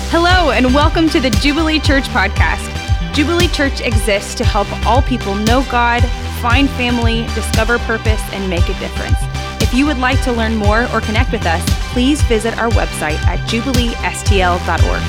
Hello, and welcome to the Jubilee Church podcast. Jubilee Church exists to help all people know God, find family, discover purpose, and make a difference. If you would like to learn more or connect with us, please visit our website at jubileestl.org.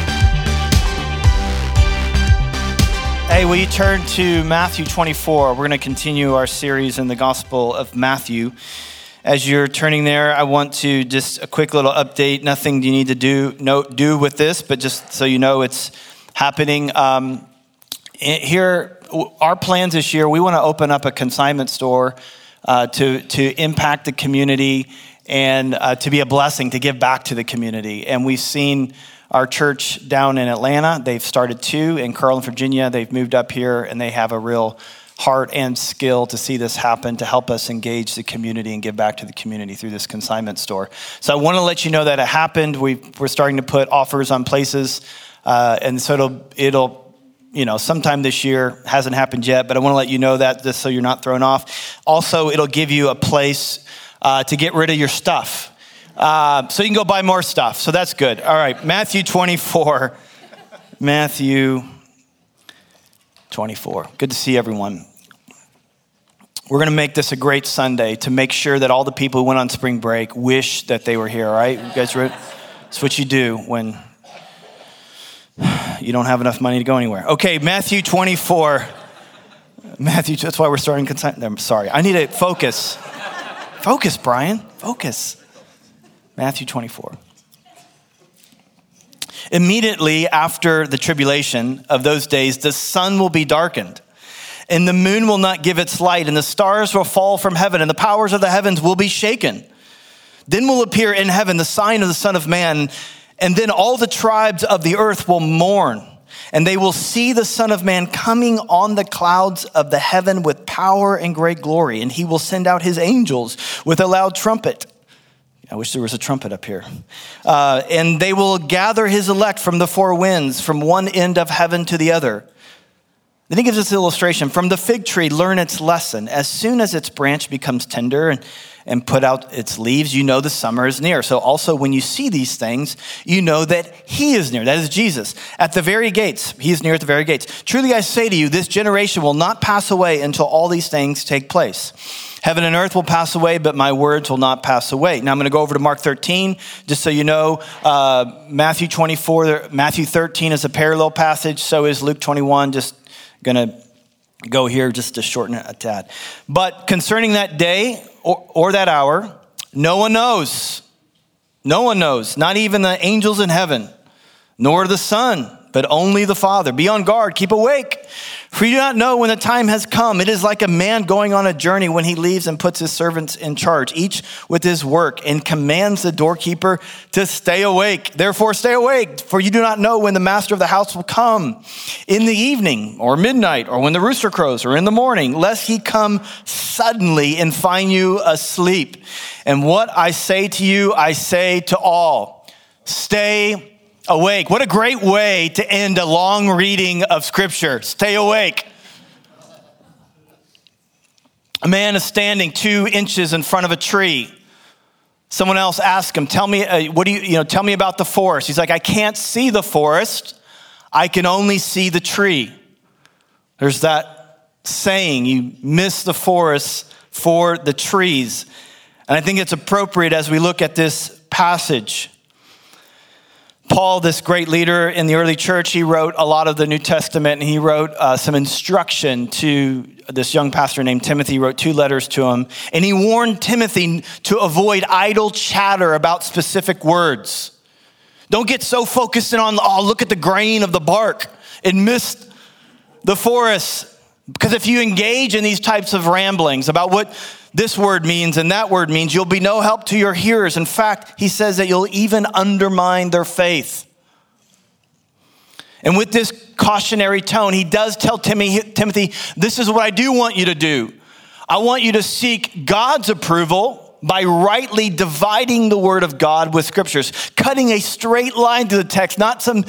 Hey, will you turn to Matthew 24? We're going to continue our series in the Gospel of Matthew. As you're turning there, I want to just a quick little update. Nothing you need to do with this, but just so you know it's happening. Here, our plans this year, we want to open up a consignment store to impact the community and to be a blessing, to give back to the community. And we've seen our church down in Atlanta. They've started two. In Carlin, Virginia, they've moved up here, and they have a real heart and skill to see this happen, to help us engage the community and give back to the community through this consignment store. So I want to let you know that it happened. We're starting to put offers on places, and so it'll sometime this year. Hasn't happened yet, but I want to let you know that just so you're not thrown off. Also, it'll give you a place to get rid of your stuff, so you can go buy more stuff. So that's good. All right, Matthew 24. Matthew 24. Good to see everyone. We're going to make this a great Sunday to make sure that all the people who went on spring break wish that they were here, all right? You guys ready? That's what you do when you don't have enough money to go anywhere. Okay, Matthew 24. That's why we're starting consignment. I'm sorry. I need to focus. Focus, Brian. Focus. Matthew 24. Immediately after the tribulation of those days, the sun will be darkened, and the moon will not give its light, and the stars will fall from heaven, and the powers of the heavens will be shaken. Then will appear in heaven the sign of the Son of Man, and then all the tribes of the earth will mourn, and they will see the Son of Man coming on the clouds of the heaven with power and great glory, and he will send out his angels with a loud trumpet. I wish there was a trumpet up here. And they will gather his elect from the four winds, from one end of heaven to the other. Then he gives us an illustration. From the fig tree, learn its lesson. As soon as its branch becomes tender and put out its leaves, you know the summer is near. So also when you see these things, you know that he is near. That is Jesus. At the very gates, he is near at the very gates. Truly I say to you, this generation will not pass away until all these things take place. Heaven and earth will pass away, but my words will not pass away. Now I'm going to go over to Mark 13, just so you know. Matthew 24, Matthew 13 is a parallel passage. So is Luke 21. Just going to go here just to shorten it a tad. But concerning that day or that hour, no one knows. No one knows, not even the angels in heaven, nor the Son, but only the Father. Be on guard, keep awake, for you do not know when the time has come. It is like a man going on a journey when he leaves and puts his servants in charge, each with his work, and commands the doorkeeper to stay awake. Therefore stay awake, for you do not know when the master of the house will come, in the evening or midnight, or when the rooster crows, or in the morning, lest he come suddenly and find you asleep. And what I say to you, I say to all, stay awake. What a great way to end a long reading of scripture. Stay awake. A man is standing 2 inches in front of a tree. Someone else asked him, tell me about the forest. He's like, I can't see the forest. I can only see the tree. There's that saying, you miss the forest for the trees. And I think it's appropriate as we look at this passage. Paul, this great leader in the early church, he wrote a lot of the New Testament, and he wrote some instruction to this young pastor named Timothy. He wrote 2 letters to him, and he warned Timothy to avoid idle chatter about specific words. Don't get so focused on, look at the grain of the bark and miss the forest. Because if you engage in these types of ramblings about what this word means and that word means, you'll be no help to your hearers. In fact, he says that you'll even undermine their faith. And with this cautionary tone, he does tell Timothy, this is what I do want you to do. I want you to seek God's approval by rightly dividing the word of God with scriptures, cutting a straight line to the text, not some,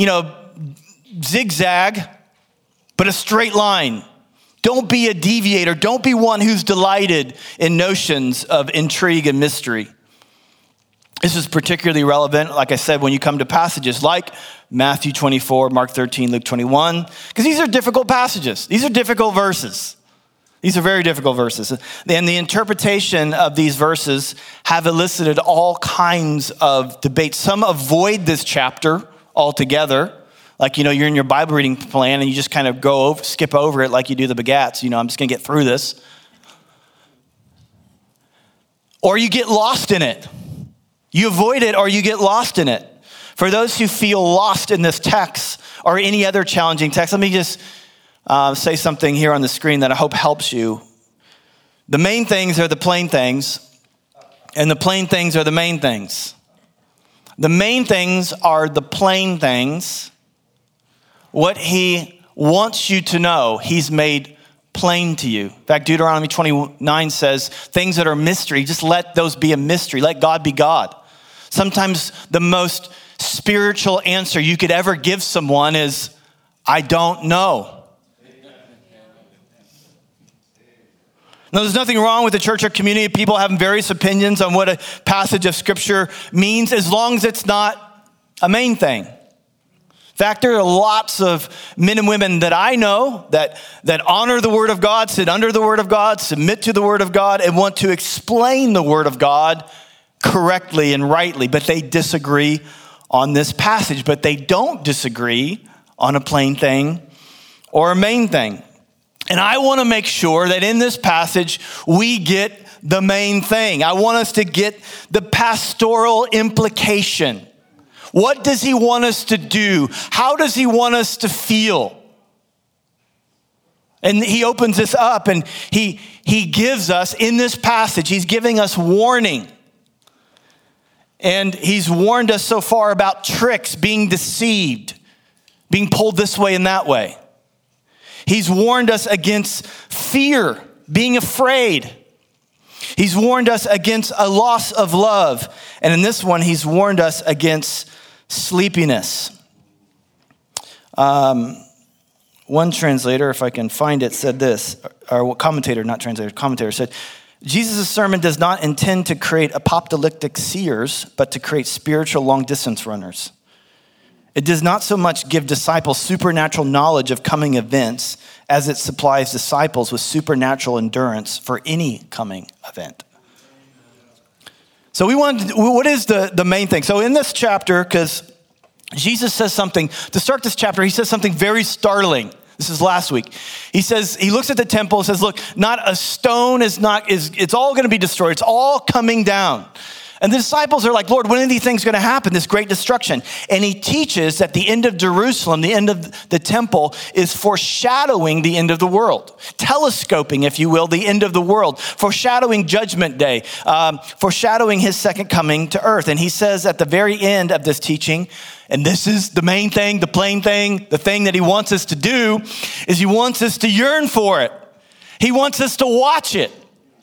zigzag, but a straight line. Don't be a deviator. Don't be one who's delighted in notions of intrigue and mystery. This is particularly relevant, like I said, when you come to passages like Matthew 24, Mark 13, Luke 21, because these are difficult passages. These are difficult verses. These are very difficult verses. And the interpretation of these verses have elicited all kinds of debates. Some avoid this chapter altogether. Like, you're in your Bible reading plan and you just kind of skip over it like you do the Bagats. I'm just going to get through this. Or you get lost in it. You avoid it or you get lost in it. For those who feel lost in this text or any other challenging text, let me just say something here on the screen that I hope helps you. The main things are the plain things, and the plain things are the main things. The main things are the plain things. What he wants you to know, he's made plain to you. In fact, Deuteronomy 29 says, things that are mystery, just let those be a mystery. Let God be God. Sometimes the most spiritual answer you could ever give someone is, I don't know. Now, there's nothing wrong with the church or community of people having various opinions on what a passage of scripture means, as long as it's not a main thing. In fact, there are lots of men and women that I know that honor the word of God, sit under the word of God, submit to the word of God, and want to explain the word of God correctly and rightly, but they disagree on this passage, but they don't disagree on a plain thing or a main thing. And I want to make sure that in this passage, we get the main thing. I want us to get the pastoral implication. What does he want us to do? How does he want us to feel? And he opens this up and he gives us, in this passage, he's giving us warning. And he's warned us so far about tricks, being deceived, being pulled this way and that way. He's warned us against fear, being afraid. He's warned us against a loss of love. And in this one, he's warned us against sleepiness. One translator, if I can find it, said this, or commentator said, Jesus' sermon does not intend to create apocalyptic seers, but to create spiritual long-distance runners. It does not so much give disciples supernatural knowledge of coming events as it supplies disciples with supernatural endurance for any coming event. So what is the main thing? So in this chapter, because Jesus says something, to start this chapter, he says something very startling. This is last week. He says, he looks at the temple and says, look, not a stone it's all going to be destroyed. It's all coming down. And the disciples are like, Lord, when are these things going to happen, this great destruction? And he teaches that the end of Jerusalem, the end of the temple, is foreshadowing the end of the world. Telescoping, if you will, the end of the world. Foreshadowing Judgment Day. Foreshadowing his second coming to earth. And he says at the very end of this teaching, and this is the main thing, the plain thing, the thing that he wants us to do, is he wants us to yearn for it. He wants us to watch it.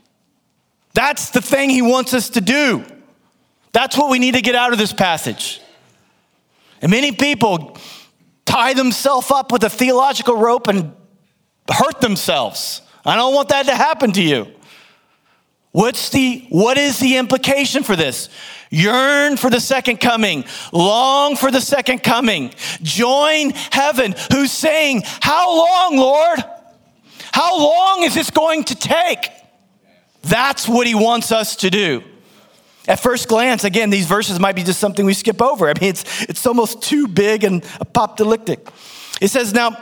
That's the thing he wants us to do. That's what we need to get out of this passage. And many people tie themselves up with a theological rope and hurt themselves. I don't want that to happen to you. What is the implication for this? Yearn for the second coming. Long for the second coming. Join heaven, who's saying, how long, Lord? How long is this going to take? That's what he wants us to do. At first glance, again, these verses might be just something we skip over. I mean, it's almost too big and apocalyptic. It says now,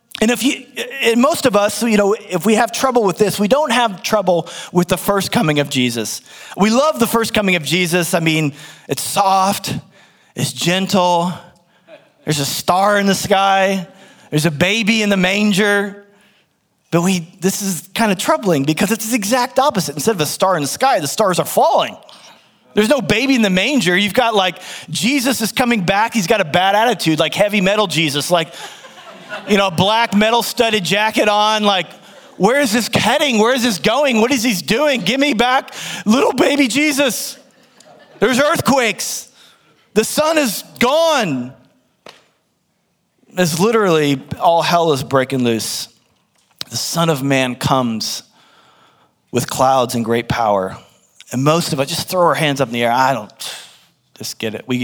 and most of us, if we have trouble with this, we don't have trouble with the first coming of Jesus. We love the first coming of Jesus. I mean, it's soft, it's gentle. There's a star in the sky. There's a baby in the manger. But this is kind of troubling because it's the exact opposite. Instead of a star in the sky, the stars are falling. There's no baby in the manger. You've got Jesus is coming back. He's got a bad attitude, like heavy metal Jesus, black metal studded jacket on. Where is this heading? Where is this going? What is he doing? Give me back little baby Jesus. There's earthquakes. The sun is gone. It's literally all hell is breaking loose. The Son of Man comes with clouds and great power. And most of us just throw our hands up in the air. I don't just get it. We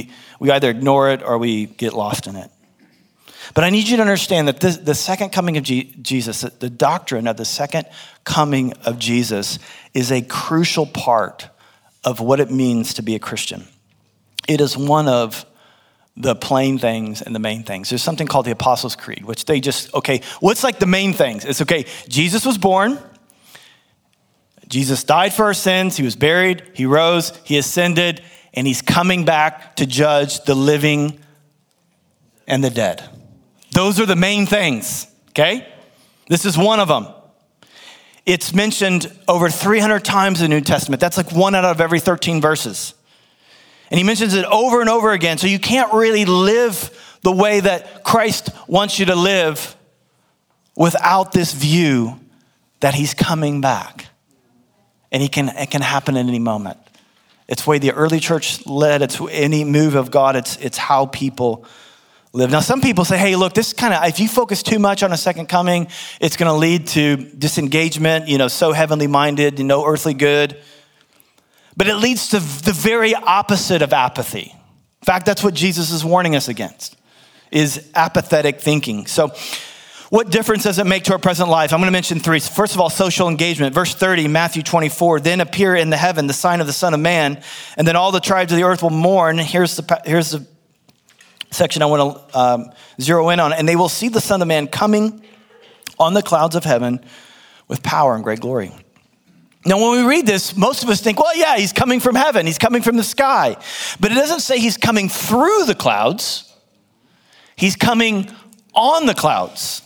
we either ignore it or we get lost in it. But I need you to understand that the second coming of Jesus, the doctrine of the second coming of Jesus is a crucial part of what it means to be a Christian. It is one of the plain things and the main things. There's something called the Apostles' Creed, which they just, what's like the main things? It's Jesus was born. Jesus died for our sins. He was buried. He rose. He ascended. And he's coming back to judge the living and the dead. Those are the main things, okay? This is one of them. It's mentioned over 300 times in the New Testament. That's like 1 out of every 13 verses. And he mentions it over and over again. So you can't really live the way that Christ wants you to live without this view that he's coming back. And it can happen at any moment. It's the way the early church led. It's any move of God. It's how people live. Now, some people say, hey, look, this kind of, if you focus too much on a second coming, it's going to lead to disengagement, so heavenly minded, no earthly good. But it leads to the very opposite of apathy. In fact, that's what Jesus is warning us against, is apathetic thinking. So what difference does it make to our present life? I'm going to mention 3. First of all, social engagement. Verse 30, Matthew 24, then appear in the heaven the sign of the Son of Man, and then all the tribes of the earth will mourn. Here's the section I want to zero in on. And they will see the Son of Man coming on the clouds of heaven with power and great glory. Now, when we read this, most of us think, well, yeah, he's coming from heaven. He's coming from the sky. But it doesn't say he's coming through the clouds. He's coming on the clouds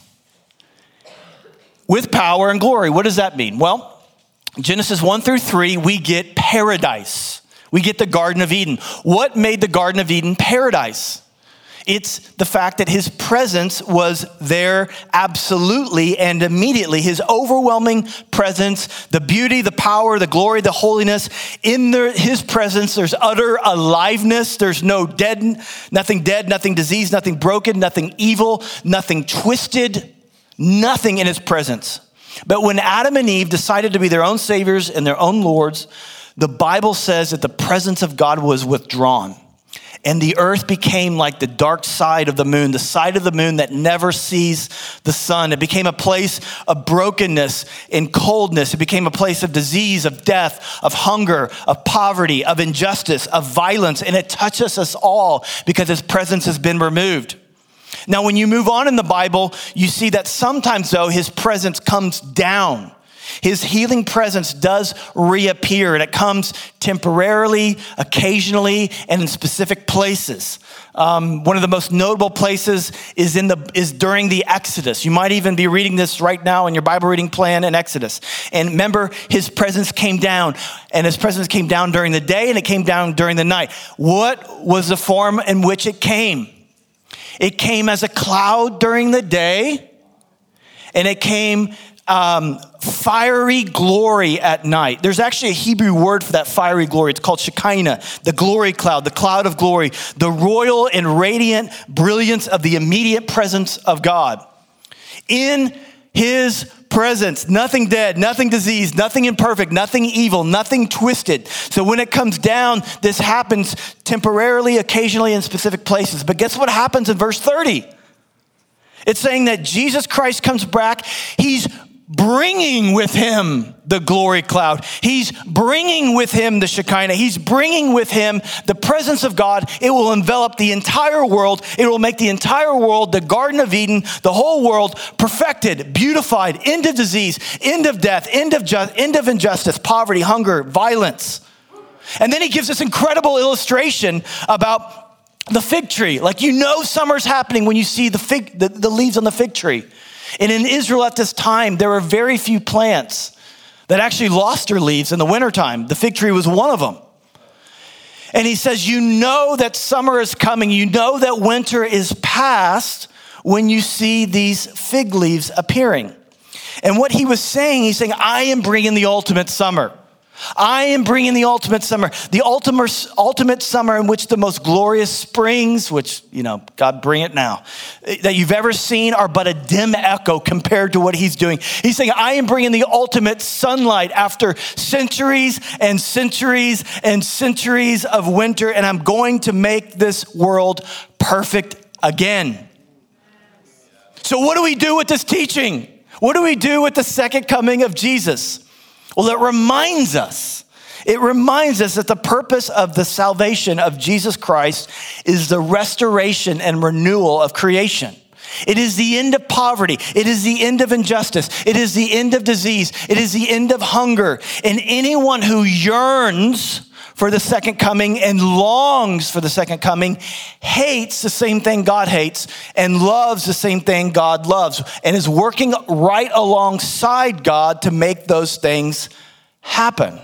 with power and glory. What does that mean? Well, Genesis 1-3, we get paradise. We get the Garden of Eden. What made the Garden of Eden paradise? It's the fact that his presence was there absolutely and immediately. His overwhelming presence, the beauty, the power, the glory, the holiness. In his presence, there's utter aliveness. There's nothing dead, nothing diseased, nothing broken, nothing evil, nothing twisted, nothing in his presence. But when Adam and Eve decided to be their own saviors and their own lords, the Bible says that the presence of God was withdrawn. And the earth became like the dark side of the moon, the side of the moon that never sees the sun. It became a place of brokenness and coldness. It became a place of disease, of death, of hunger, of poverty, of injustice, of violence. And it touches us all because his presence has been removed. Now, when you move on in the Bible, you see that sometimes, though, his presence comes down. His healing presence does reappear, and it comes temporarily, occasionally, and in specific places. One of the most notable places is during the Exodus. You might even be reading this right now in your Bible reading plan in Exodus. And remember, his presence came down, and his presence came down during the day, and it came down during the night. What was the form in which it came? It came as a cloud during the day, and it came fiery glory at night. There's actually a Hebrew word for that fiery glory. It's called Shekinah, the glory cloud, the cloud of glory, the royal and radiant brilliance of the immediate presence of God. In his presence, nothing dead, nothing diseased, nothing imperfect, nothing evil, nothing twisted. So when it comes down, this happens temporarily, occasionally in specific places. But guess what happens in verse 30? It's saying that Jesus Christ comes back. He's bringing with him the glory cloud. He's bringing with him the Shekinah. He's bringing with him the presence of God. It will envelop the entire world. It will make the entire world, the Garden of Eden, the whole world, perfected, beautified, end of disease, end of death, end of injustice, poverty, hunger, violence. And then he gives this incredible illustration about the fig tree. Like, summer's happening when you see the leaves on the fig tree. And in Israel at this time, there were very few plants that actually lost their leaves in the wintertime. The fig tree was one of them. And he says, that summer is coming. That winter is past when you see these fig leaves appearing. And what he was saying, he's saying, I am bringing the ultimate summer. I am bringing the ultimate summer summer in which the most glorious springs, which, God, bring it now, that you've ever seen are but a dim echo compared to what he's doing. He's saying, I am bringing the ultimate sunlight after centuries and centuries and centuries of winter, and I'm going to make this world perfect again. So what do we do with this teaching? What do we do with the second coming of Jesus? Well, it reminds us that the purpose of the salvation of Jesus Christ is the restoration and renewal of creation. It is the end of poverty. It is the end of injustice. It is the end of disease. It is the end of hunger. And anyone who yearns for the second coming and longs for the second coming hates the same thing God hates and loves the same thing God loves and is working right alongside God to make those things happen.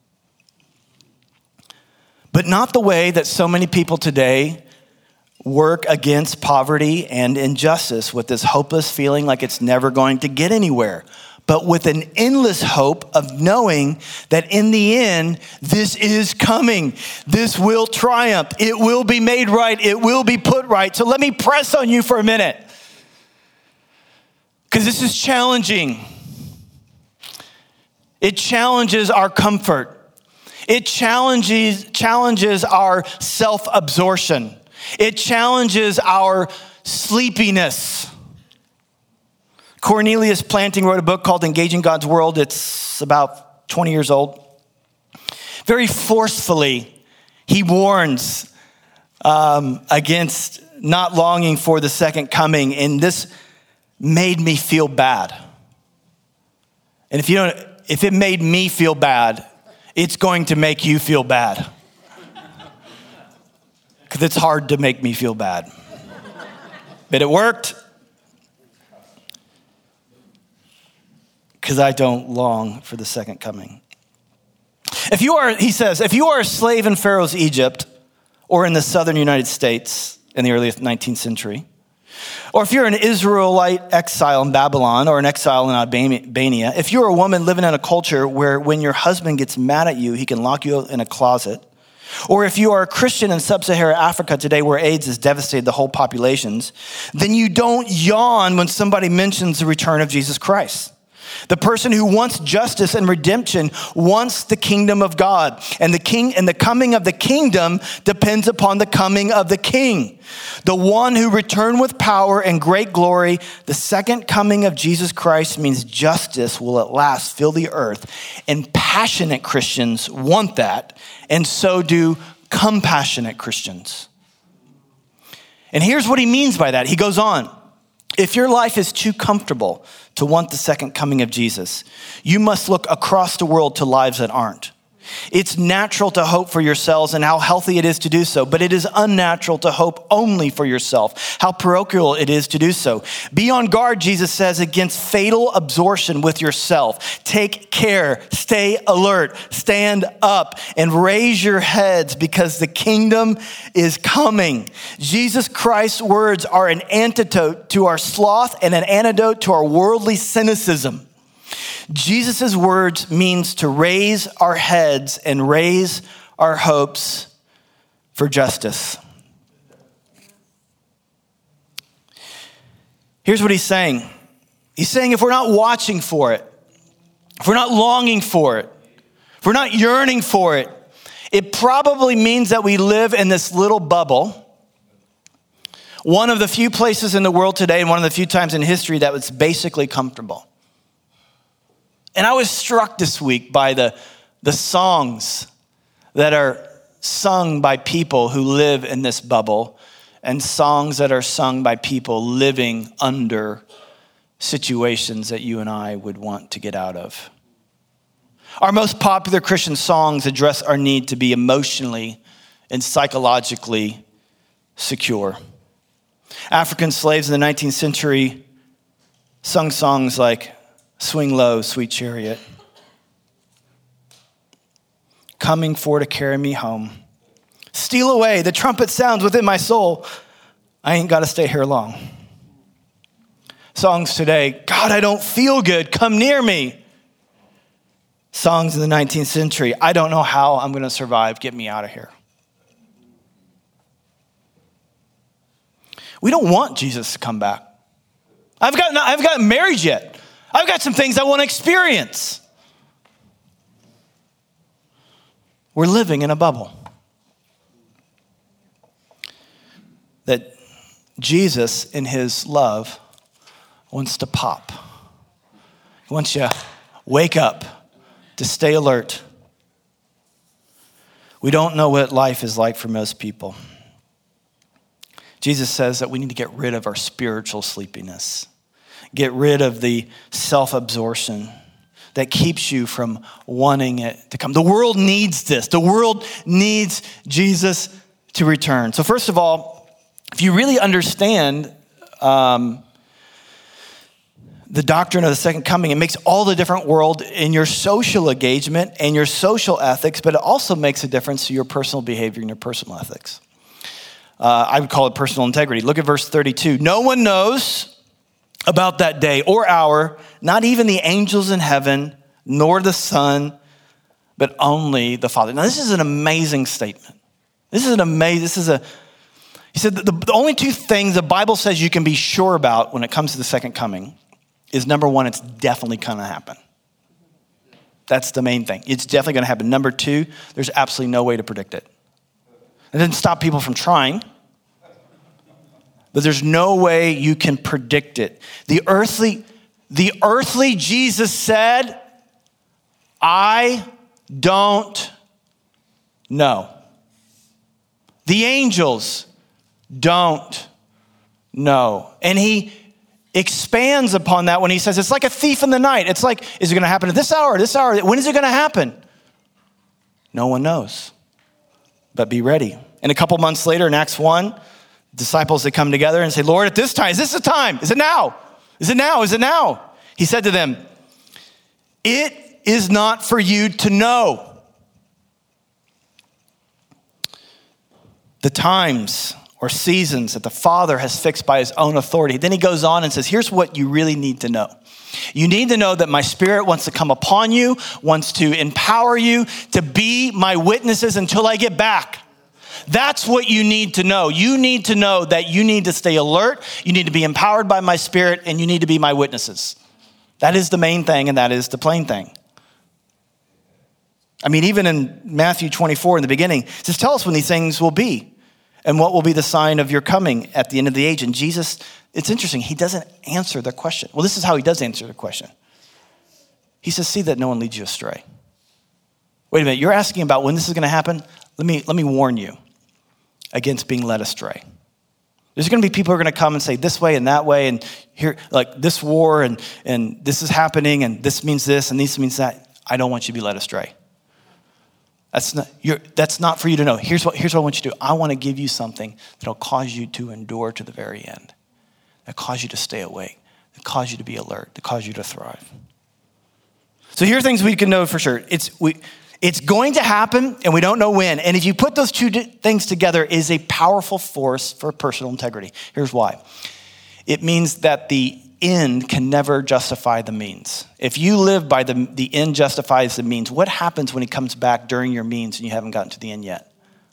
But not the way that so many people today work against poverty and injustice with this hopeless feeling like it's never going to get anywhere, but with an endless hope of knowing that in the end, this is coming. This will triumph. It will be made right. It will be put right. So let me press on you for a minute, because this is challenging. It challenges our comfort. It challenges our self-absorption. It challenges our sleepiness. Cornelius Planting wrote a book called Engaging God's World. It's about 20 years old. Very forcefully, he warns against not longing for the second coming, and this made me feel bad. And if it made me feel bad, it's going to make you feel bad. Because it's hard to make me feel bad. But it worked. Because I don't long for the second coming. He says, if you are a slave in Pharaoh's Egypt or in the southern United States in the early 19th century, or if you're an Israelite exile in Babylon or an exile in Albania, if you're a woman living in a culture where when your husband gets mad at you, he can lock you in a closet, or if you are a Christian in sub-Saharan Africa today where AIDS has devastated the whole populations, then you don't yawn when somebody mentions the return of Jesus Christ. The person who wants justice and redemption wants the kingdom of God. And the coming of the kingdom depends upon the coming of the king. The one who returned with power and great glory. The second coming of Jesus Christ means justice will at last fill the earth. And passionate Christians want that. And so do compassionate Christians. And here's what he means by that. He goes on. If your life is too comfortable to want the second coming of Jesus, you must look across the world to lives that aren't. It's natural to hope for yourselves and how healthy it is to do so, but it is unnatural to hope only for yourself. How parochial it is to do so. Be on guard, Jesus says, against fatal absorption with yourself. Take care, stay alert, stand up, and raise your heads because the kingdom is coming. Jesus Christ's words are an antidote to our sloth and an antidote to our worldly cynicism. Jesus' words means to raise our heads and raise our hopes for justice. Here's what he's saying. He's saying if we're not watching for it, if we're not longing for it, if we're not yearning for it, it probably means that we live in this little bubble. One of the few places in the world today and one of the few times in history that was basically comfortable. And I was struck this week by the songs that are sung by people who live in this bubble and songs that are sung by people living under situations that you and I would want to get out of. Our most popular Christian songs address our need to be emotionally and psychologically secure. African slaves in the 19th century sung songs like "Swing Low, Sweet Chariot," "Coming for to carry me home," "Steal away, the trumpet sounds within my soul, I ain't got to stay here long." Songs today, "God, I don't feel good, come near me." songs in the 19th century. I don't know how I'm going to survive. Get me out of here. We don't want Jesus to come back. I've gotten married yet. I've got some things I want to experience. We're living in a bubble. That Jesus, in his love, wants to pop. He wants you to wake up, to stay alert. We don't know what life is like for most people. Jesus says that we need to get rid of our spiritual sleepiness. Get rid of the self-absorption that keeps you from wanting it to come. The world needs this. The world needs Jesus to return. So first of all, if you really understand the doctrine of the second coming, it makes all the different world in your social engagement and your social ethics, but it also makes a difference to your personal behavior and your personal ethics. I would call it personal integrity. Look at verse 32. No one knows about that day or hour, not even the angels in heaven, nor the Son, but only the Father. Now, this is an amazing statement. He said the only two things the Bible says you can be sure about when it comes to the second coming is, number one, it's definitely going to happen. That's the main thing. It's definitely going to happen. Number two, there's absolutely no way to predict it. It doesn't stop people from trying, but there's no way you can predict it. The earthly Jesus said, I don't know. The angels don't know. And he expands upon that when he says, it's like a thief in the night. It's like, is it going to happen at this hour, this hour? When is it going to happen? No one knows. But be ready. And a couple months later in Acts 1, disciples, they come together and say, Lord, at this time, is this the time? Is it now? Is it now? Is it now? He said to them, it is not for you to know the times or seasons that the Father has fixed by his own authority. Then he goes on and says, here's what you really need to know. You need to know that my Spirit wants to come upon you, wants to empower you to be my witnesses until I get back. That's what you need to know. You need to know that you need to stay alert, you need to be empowered by my Spirit, and you need to be my witnesses. That is the main thing, and that is the plain thing. I mean, even in Matthew 24 in the beginning, it says, tell us when these things will be and what will be the sign of your coming at the end of the age. And Jesus, it's interesting, he doesn't answer the question. Well, this is how he does answer the question. He says, see that no one leads you astray. Wait a minute, you're asking about when this is going to happen? Let me warn you against being led astray. There's going to be people who are going to come and say this way and that way, and here, like this war, and this is happening, and this means this, and this means that. I don't want you to be led astray. That's not for you to know. Here's what I want you to do. I want to give you something that'll cause you to endure to the very end, that cause you to stay awake, that cause you to be alert, that cause you to thrive. So here are things we can know for sure. It's going to happen, and we don't know when. And if you put those two things together, it is a powerful force for personal integrity. Here's why. It means that the end can never justify the means. If you live by the end justifies the means, what happens when he comes back during your means and you haven't gotten to the end yet?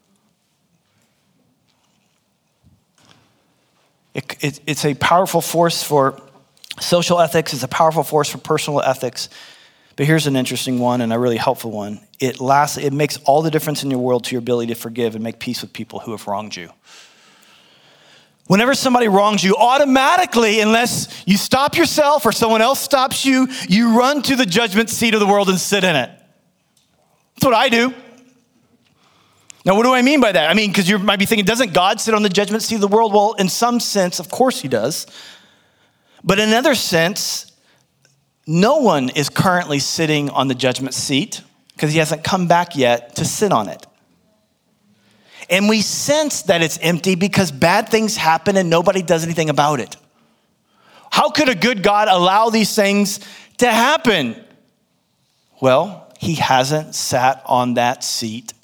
It's a powerful force for social ethics. It's a powerful force for personal ethics. But here's an interesting one and a really helpful one. It makes all the difference in your world to your ability to forgive and make peace with people who have wronged you. Whenever somebody wrongs you, automatically, unless you stop yourself or someone else stops you, you run to the judgment seat of the world and sit in it. That's what I do. Now, what do I mean by that? I mean, because you might be thinking, doesn't God sit on the judgment seat of the world? Well, in some sense, of course he does. But in another sense, no one is currently sitting on the judgment seat because he hasn't come back yet to sit on it. And we sense that it's empty because bad things happen and nobody does anything about it. How could a good God allow these things to happen? Well, he hasn't sat on that seat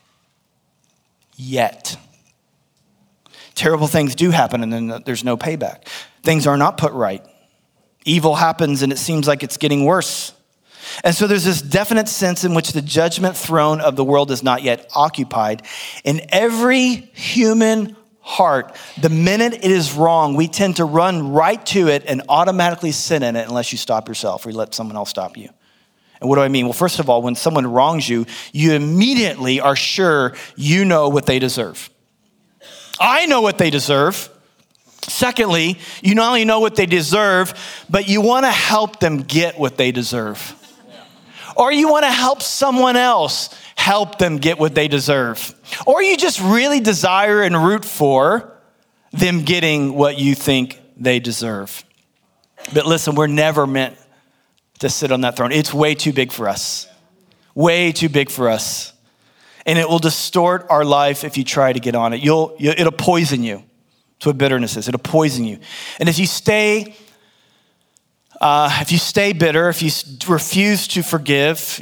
yet. Terrible things do happen and then there's no payback. Things are not put right. Evil happens and it seems like it's getting worse. And so there's this definite sense in which the judgment throne of the world is not yet occupied. In every human heart, the minute it is wrong, we tend to run right to it and automatically sin in it unless you stop yourself or you let someone else stop you. And what do I mean? Well, first of all, when someone wrongs you, you immediately are sure you know what they deserve. I know what they deserve. Secondly, you not only know what they deserve, but you want to help them get what they deserve. Or you want to help someone else help them get what they deserve. Or you just really desire and root for them getting what you think they deserve. But listen, we're never meant to sit on that throne. It's way too big for us. Way too big for us. And it will distort our life if you try to get on it. It'll poison you. That's what bitterness is. It'll poison you. And if you stay bitter, if you refuse to forgive,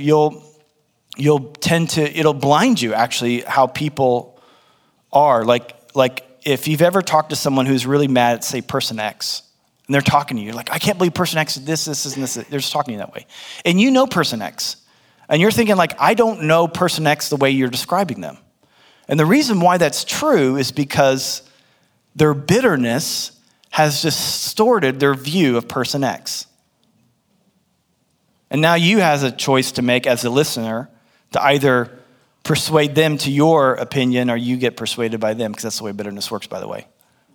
it'll blind you actually how people are. Like if you've ever talked to someone who's really mad at, say, person X, and they're talking to you, like, I can't believe person X did this, and this. They're just talking to you that way. And you know person X. And you're thinking like, I don't know person X the way you're describing them. And the reason why that's true is because their bitterness has distorted their view of person X. And now you have a choice to make as a listener to either persuade them to your opinion or you get persuaded by them, because that's the way bitterness works, by the way.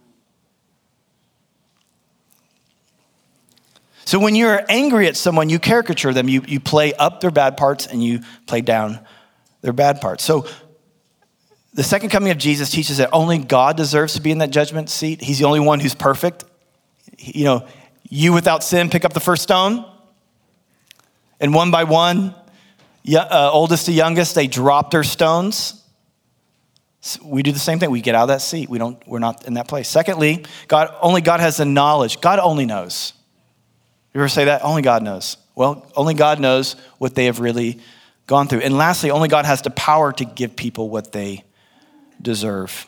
So when you're angry at someone, you caricature them. You play up their bad parts and you play down their bad parts. So the second coming of Jesus teaches that only God deserves to be in that judgment seat. He's the only one who's perfect. You without sin pick up the first stone. And one by one, oldest to youngest, they drop their stones. So we do the same thing. We get out of that seat. We're not in that place. Secondly, only God has the knowledge. God only knows. You ever say that? Only God knows. Well, only God knows what they have really gone through. And lastly, only God has the power to give people what they deserve.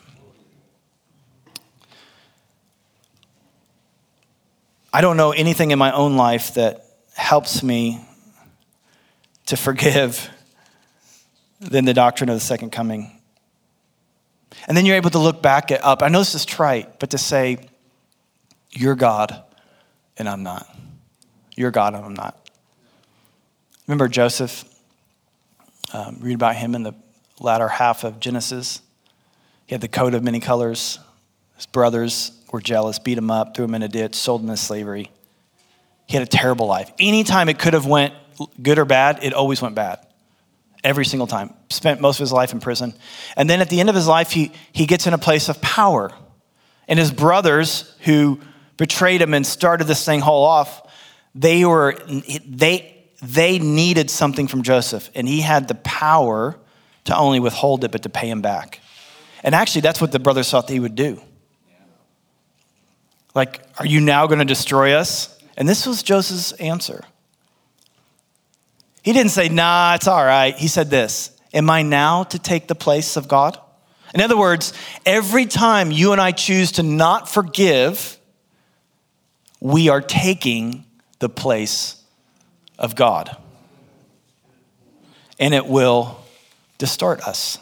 I don't know anything in my own life that helps me to forgive than the doctrine of the second coming. And then you're able to look back up. I know this is trite, but to say, you're God and I'm not. You're God and I'm not. Remember Joseph? Read about him in the latter half of Genesis. He had the coat of many colors. His brothers were jealous, beat him up, threw him in a ditch, sold him into slavery. He had a terrible life. Anytime it could have went good or bad, it always went bad. Every single time. Spent most of his life in prison. And then at the end of his life, he gets in a place of power. And his brothers who betrayed him and started this thing whole off, they needed something from Joseph. And he had the power to only withhold it, but to pay him back. And actually, that's what the brothers thought he would do. Like, are you now going to destroy us? And this was Joseph's answer. He didn't say, nah, it's all right. He said this, am I now to take the place of God? In other words, every time you and I choose to not forgive, we are taking the place of God. And it will distort us.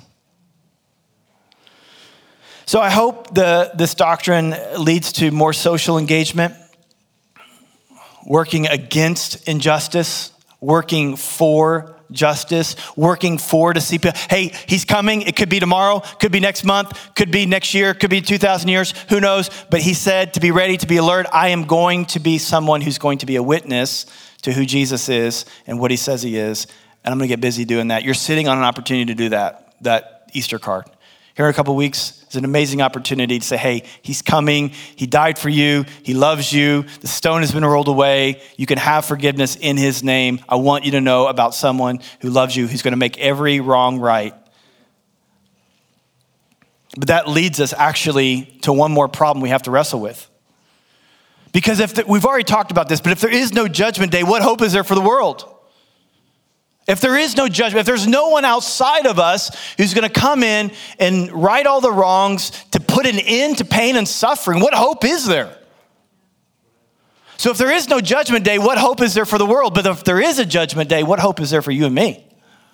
So I hope this doctrine leads to more social engagement, working against injustice, working for justice, working for to see people. Hey, he's coming. It could be tomorrow, could be next month, could be next year, could be 2,000 years, who knows? But he said to be ready, to be alert. I am going to be someone who's going to be a witness to who Jesus is and what he says he is. And I'm going to get busy doing that. You're sitting on an opportunity to do that Easter card. Here in a couple of weeks, it's an amazing opportunity to say, hey, he's coming. He died for you. He loves you. The stone has been rolled away. You can have forgiveness in his name. I want you to know about someone who loves you, who's going to make every wrong right. But that leads us actually to one more problem we have to wrestle with. Because we've already talked about this, but if there is no judgment day, what hope is there for the world? If there is no judgment, if there's no one outside of us who's going to come in and right all the wrongs to put an end to pain and suffering, what hope is there? So if there is no judgment day, what hope is there for the world? But if there is a judgment day, what hope is there for you and me?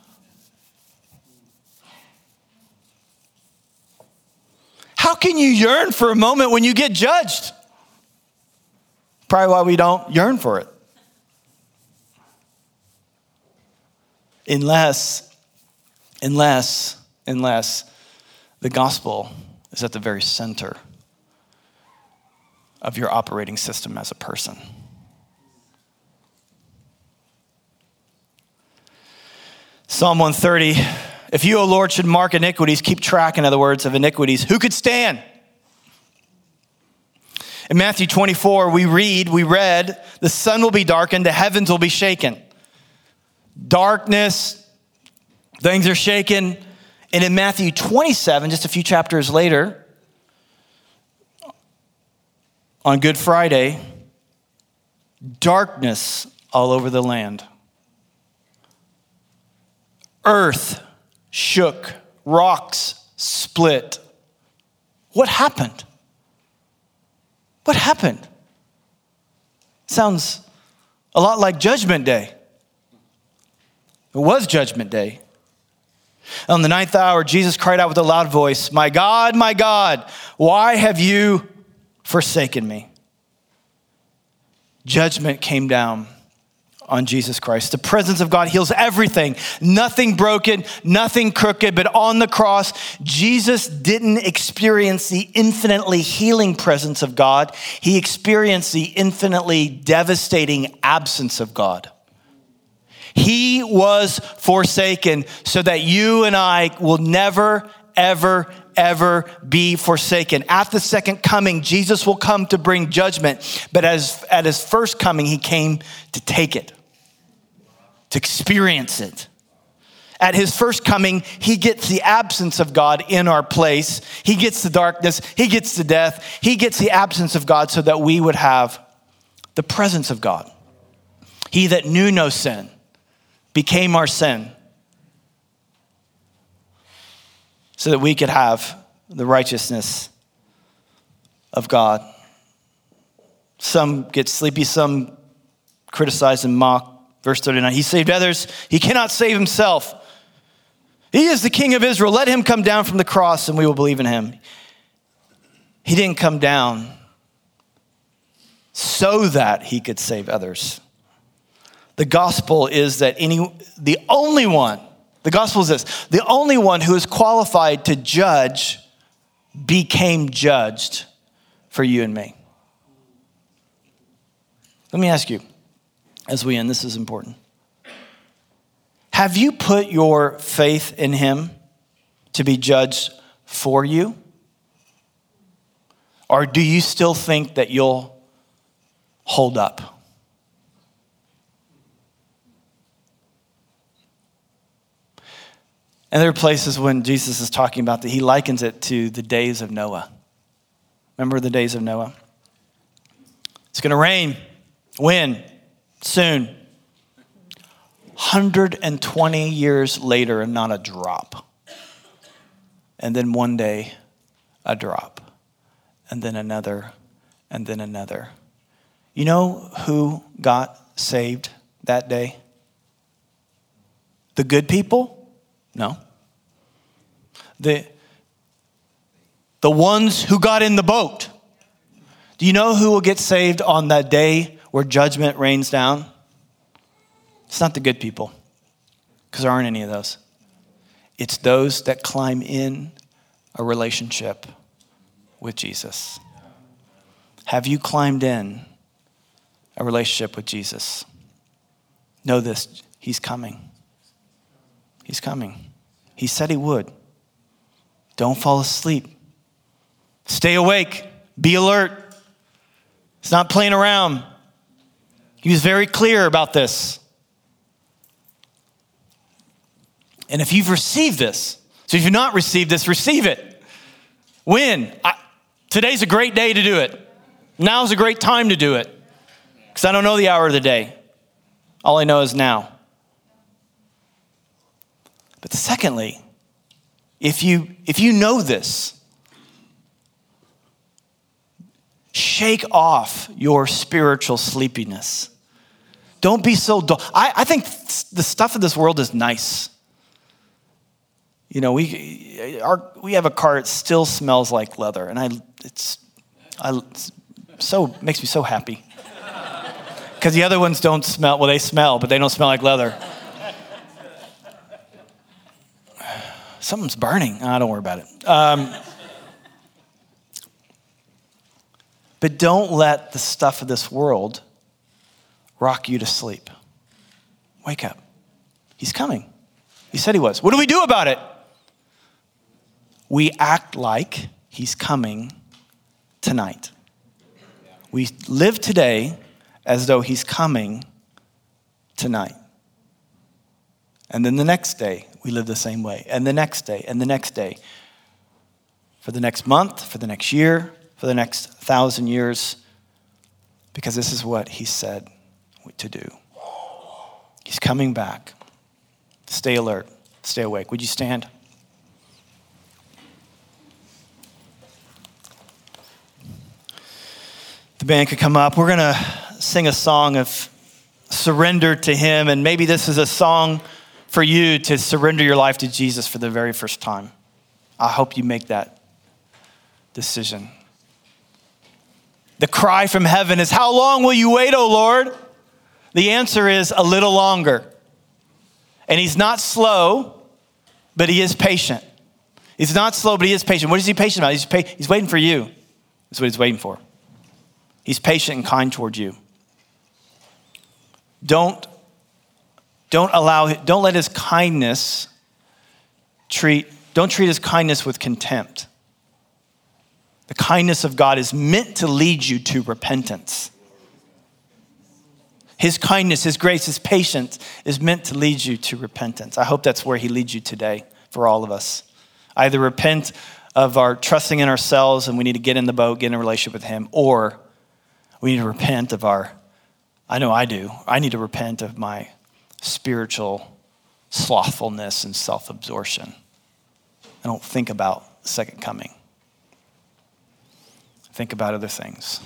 How can you yearn for a moment when you get judged? Probably why we don't yearn for it. Unless the gospel is at the very center of your operating system as a person. Psalm 130, if you, O Lord, should mark iniquities, keep track, in other words, of iniquities, who could stand? In Matthew 24, we read, the sun will be darkened, the heavens will be shaken. Darkness, things are shaken. And in Matthew 27, just a few chapters later, on Good Friday, darkness all over the land. Earth shook, rocks split. What happened? What happened? Sounds a lot like Judgment Day. It was Judgment Day. On the 9th hour, Jesus cried out with a loud voice, my God, why have you forsaken me? Judgment came down on Jesus Christ. The presence of God heals everything. Nothing broken, nothing crooked, but on the cross, Jesus didn't experience the infinitely healing presence of God. He experienced the infinitely devastating absence of God. He was forsaken so that you and I will never, ever, ever be forsaken. At the second coming, Jesus will come to bring judgment. But at his first coming, he came to take it, to experience it. At his first coming, he gets the absence of God in our place. He gets the darkness. He gets the death. He gets the absence of God so that we would have the presence of God. He that knew no sin became our sin so that we could have the righteousness of God. Some get sleepy, some criticize and mock. Verse 39, he saved others. He cannot save himself. He is the King of Israel. Let him come down from the cross and we will believe in him. He didn't come down so that he could save others. The gospel is that the only one who is qualified to judge became judged for you and me. Let me ask you, as we end, this is important. Have you put your faith in him to be judged for you? Or do you still think that you'll hold up? And there are places when Jesus is talking about that, he likens it to the days of Noah. Remember the days of Noah? It's going to rain, wind, soon. 120 years later and not a drop. And then one day, a drop. And then another, and then another. You know who got saved that day? The good people? No. The ones who got in the boat. Do you know who will get saved on that day where judgment rains down? It's not the good people, because there aren't any of those. It's those that climb in a relationship with Jesus. Have you climbed in a relationship with Jesus? Know this, he's coming. He's coming. He said he would. Don't fall asleep. Stay awake. Be alert. It's not playing around. He was very clear about this. And if you've received this, so if you've not received this, receive it. When? Today's a great day to do it. Now's a great time to do it. Because I don't know the hour of the day. All I know is now. But secondly, if you know this, shake off your spiritual sleepiness. Don't be so dull. I think the stuff of this world is nice. You know, we have a car, it still smells like leather, and makes me so happy. Because the other ones don't smell, well, they smell, but they don't smell like leather. Something's burning. Don't worry about it. But don't let the stuff of this world rock you to sleep. Wake up. He's coming. He said he was. What do we do about it? We act like he's coming tonight. We live today as though he's coming tonight. And then the next day, we live the same way. And the next day, and the next day. For the next month, for the next year, for the next 1,000 years. Because this is what he said to do. He's coming back. Stay alert. Stay awake. Would you stand? The band could come up. We're going to sing a song of surrender to him. And maybe this is a song for you to surrender your life to Jesus for the very first time. I hope you make that decision. The cry from heaven is, how long will you wait, O Lord? The answer is a little longer. And he's not slow, but he is patient. He's not slow, but he is patient. What is he patient about? He's waiting for you. That's what he's waiting for. He's patient and kind toward you. Don't let his kindness don't treat his kindness with contempt. The kindness of God is meant to lead you to repentance. His kindness, his grace, his patience is meant to lead you to repentance. I hope that's where he leads you today for all of us. Either repent of our trusting in ourselves and we need to get in the boat, get in a relationship with him, or we need to repent of I know I do. I need to repent of my spiritual slothfulness and self-absorption. I don't think about the second coming. Think about other things.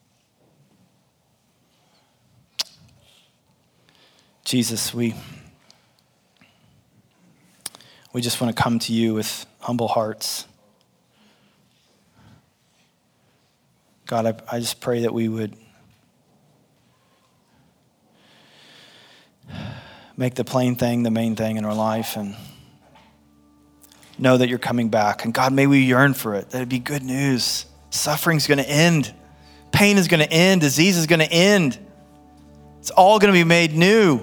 Jesus, we just want to come to you with humble hearts. God, I just pray that we would make the plain thing the main thing in our life and know that you're coming back. And God, may we yearn for it, that it'd be good news. Suffering's going to end. Pain is going to end. Disease is going to end. It's all going to be made new.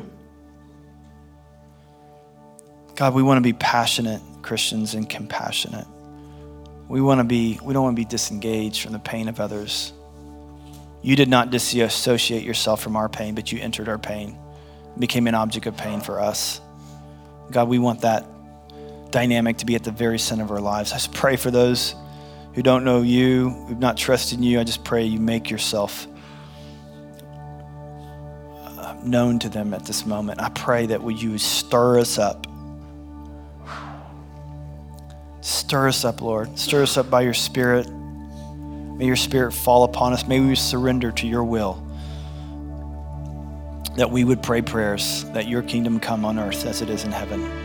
God, we want to be passionate Christians and compassionate. We don't want to be disengaged from the pain of others. You did not disassociate yourself from our pain, but you entered our pain, became an object of pain for us. God, we want that dynamic to be at the very center of our lives. I just pray for those who don't know you, who've not trusted in you. I just pray you make yourself known to them at this moment. I pray that would you stir us up. Stir us up, Lord. Stir us up by your Spirit. May your Spirit fall upon us. May we surrender to your will. That we would pray prayers, that your kingdom come on earth as it is in heaven.